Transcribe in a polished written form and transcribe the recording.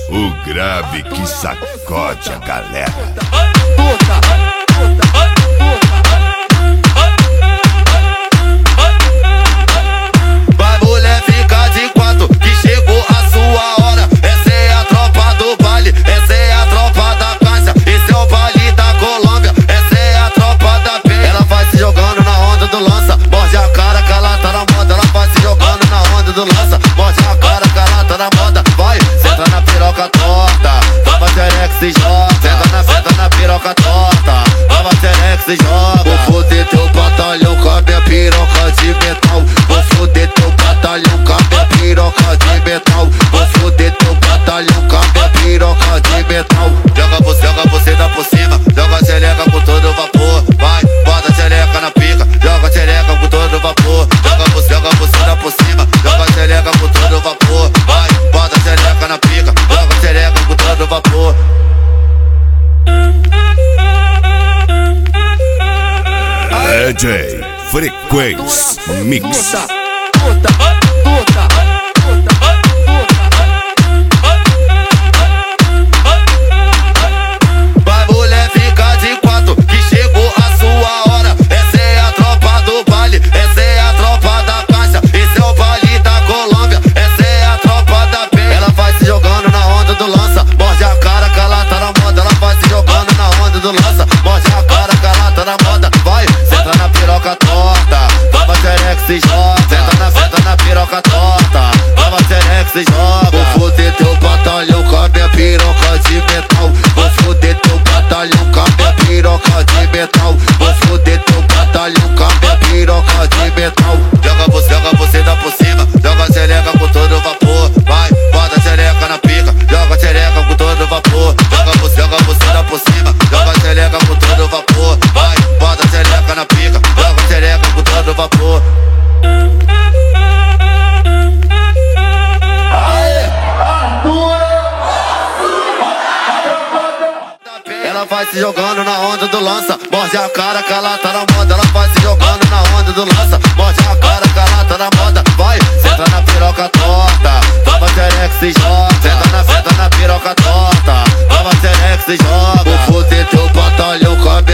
O grave que sacode a galera. Vai mulher, fica de quatro que chegou a sua hora. Essa é a tropa do baile, essa é a tropa da caixa. Esse é o baile da Colômbia, essa é a tropa da penha. Ela vai se jogando na onda do lança, morde a cara que ela tá na moda. Ela vai se jogando na onda do lança, morde a cara que ela tá na moda. Vai, senta na piroca torta, tava xereca se joga. Senta na piroca torta, tava xereca se joga. Vou foder teu batalhão com a minha piroca de metal. Vou foder teu batalhão com a minha piroca de metal. Vou foder teu batalhão com a minha piroca de metal. Joga você dá por cima, joga a xereca com todo vapor. Vai, bota a xereca na pica, joga a xereca com todo vapor. Joga você dá por cima, joga a xereca com todo vapor. Vai, bota a xereca na pica, joga a xereca com todo vapor. DJ Frequência Mix. Vai mulher, fica de quatro que chegou a sua hora. Essa é a tropa do baile, essa é a tropa da caixa. Esse é o baile da Colômbia, essa é a tropa da penha. Ela vai se jogando na onda do lança, morde a cara que ela tá na moda. Ela vai se jogando na onda do lança, morde a cara que ela tá na moda. Vai, senta na piroca torta, tava xereca se joga. Senta na piroca torta, tava xereca se joga. Vou foder teu batalhão com a minha piroca de metal. Vou foder teu batalhão com a minha piroca de metal. Vou foder teu batalhão com a minha piroca de metal. Joga você dá por cima, joga a xereca com todo vapor. Vai, bota a xereca na pica, joga a xereca com todo vapor. Joga você dá por cima, joga a xereca com todo vapor. Vai, bota a xereca na pica, joga a xereca com todo vapor. Ela vai se jogando na onda do lança, morde a cara que ela tá na moda. Ela vai se jogando na onda do lança, morde a cara que ela tá na moda. Vai, senta na piroca torta, tava xereca se joga. Senta na piroca torta, tava xereca se joga. Vou foder teu batalhão com a